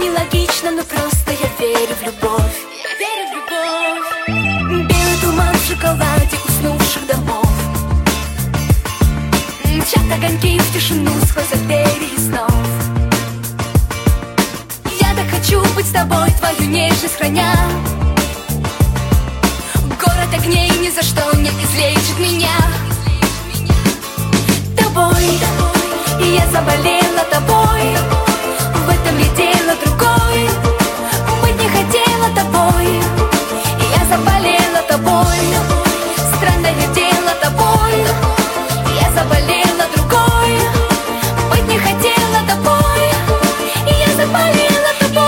нелогично, но просто я верю в любовь. Я верю в любовь. Белый туман в шоколаде уснувших домов. Мчат огоньки в тишину сквозь артерии снов. Я так хочу быть с тобой, твою нежность храня. Город огней ни за что не излечит меня. Тобой, и я заболела тобой. В этом ли дело другой? Быть не хотела тобой, и я заболела тобой. Странное дело тобой, я заболела другой. Быть не хотела тобой, и я заболела тобой.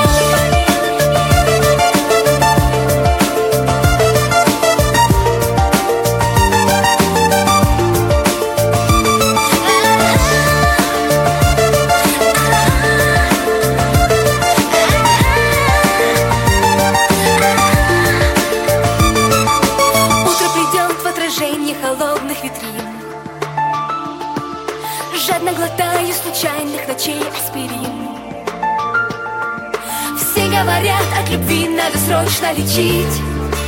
Холодных витрин, жадно глотаю случайных ночей аспирин. Все говорят, от любви надо срочно лечить.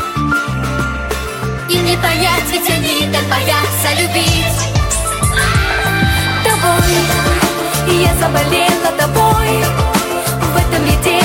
И не понять, ведь они так боятся любить. Тобой, и я заболела тобой. В этом ли дело?